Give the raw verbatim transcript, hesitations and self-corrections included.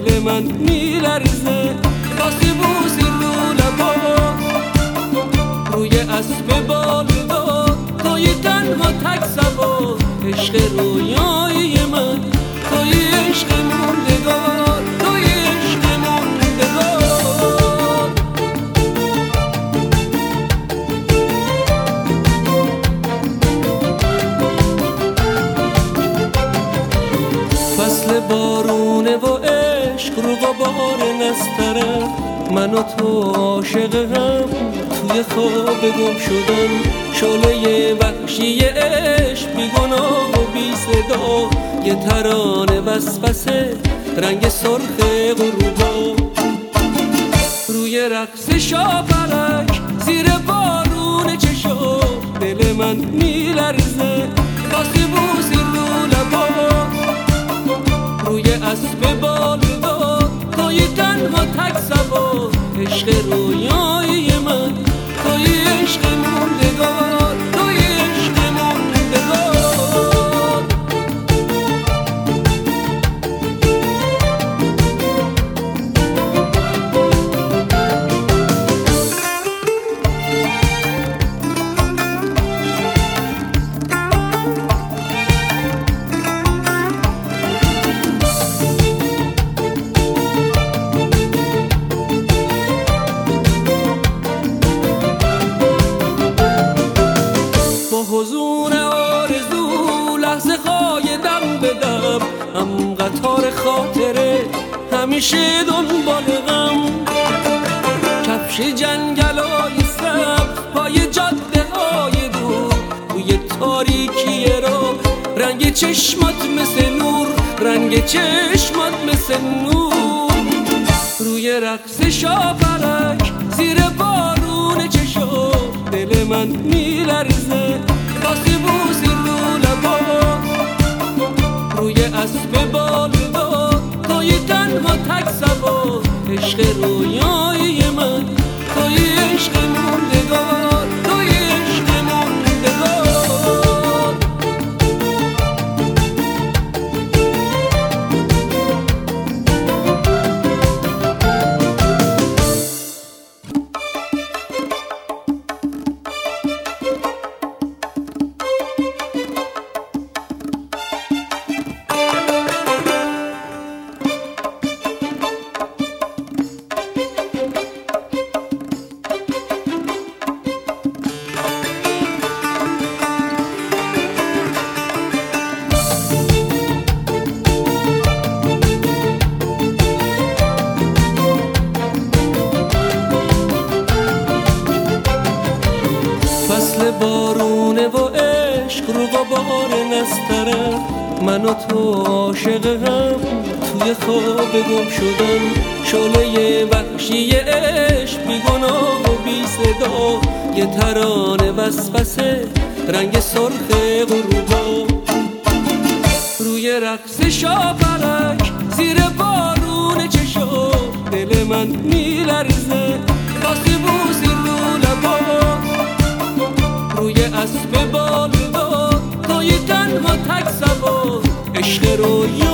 دل من میلرزه واسه بوسی رو لبا روی اسب بالدار توی تنها تک سوار عشق رویای من توی عشق موندگار توی عشق موندگار فصل بارونه و عشق رو غبار نسترم من و تو عاشق هم توی خواب گم شدن شعله وحشی عشق بی گناه و بی صدا یه ترانه وسوسه رنگ سرخ غروبا روی رقص شاپرک زیر بارون چشم دل من میلرزه واسه بوسی رو لبا روی اسب بالدار توی تنها تک سوار عشق رویای من توی عشق موندگار توی عشق موندگار حضور آرزو لحظه خایدم بدم هم قطار خاطره همیشه دنبال غم کفش جنگلای سبز پای جاده های دور توی تاریکی رو رنگ چشمات مثل نور رنگ چشمات مثل نور روی رقص شاپرک زیر بارون چشم دل من میلرزه واسه بوسی رو لبا روی اسب بالدار توی تنها تک سوار عشق رویای من توی عشق موندگار توی عشق موندگار فصل بارونه و عشق رو غبار نسترم من و تو عاشق هم توی خواب گم شدن شعله وحشی عشق بی گناه و بی صدا یه ترانه وسوسه رنگ سرخ غروبا روی رقص شاپرک زیر بارون چشم دل من میلرزه واسه بوسی رو لبا روی اسب بالدار توی تنها تک سوار عشق رویای